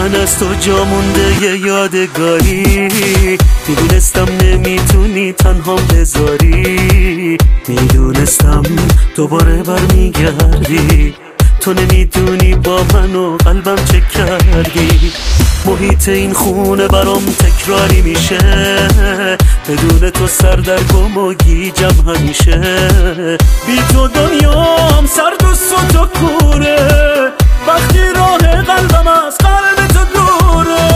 من از تو جا مونده یه یادگاری. میدونستم نمیتونی تنها بذاری، میدونستم دوباره برمیگردی. تو نمیدونی با من و قلبم چه کردی. محیط این خونه برام تکراری میشه، بدون تو سردرگم و گیجم همیشه. بی تو دنیام سرد و سکوره، وقتی راه قلبم از قلب تو دوره.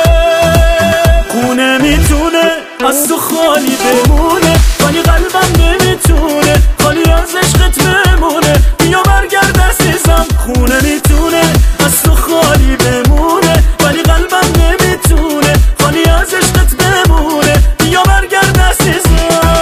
خونه میتونه از تو خالی بمونه، ولی قلبم نمیتونه خالی از عشقت بمونه. بیا برگرد عزیزم. خونه میتونه از تو خالی بمونه، ولی قلبم نمیتونه خالی از عشقت بمونه. بیا برگرد عزیزم.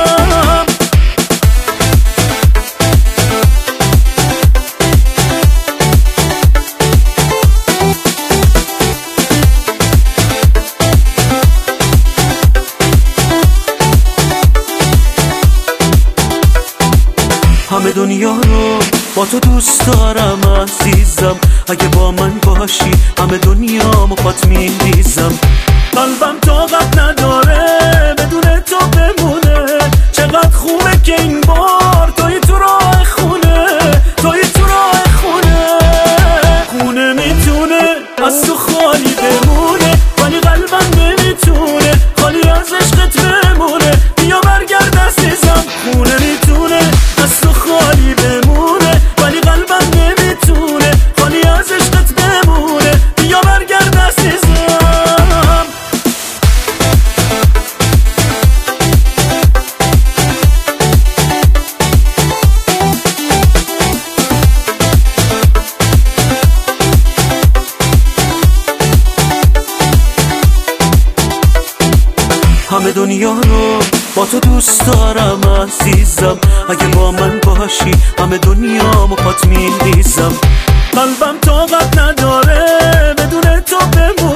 همه دنیا رو با تو دوست دارم عزیزم، اگه با من باشی همه دنیا مخاط میریزم. قلبم طاقت نداره بدون تو بمونه، چقدر خوبه که این بار توی تو راه خونه، توی تو راه خونه. خونه میتونه از تو خالی بمونه، ولی قلبم نمیتونه خالی از عشقت بمونه. بیا برگرد عزیزم. خونه میتونه از تو خالی بمونه، ولی قلبم نمیتونه خالی از عشقت بمونه. بیا برگرد عزیزم. همه دنیا رو با تو دوست دارم عزیزم، اگه با من باشی همه دنیا مخاط میریزم. قلبم طاقت نداره بدون تو بمونه،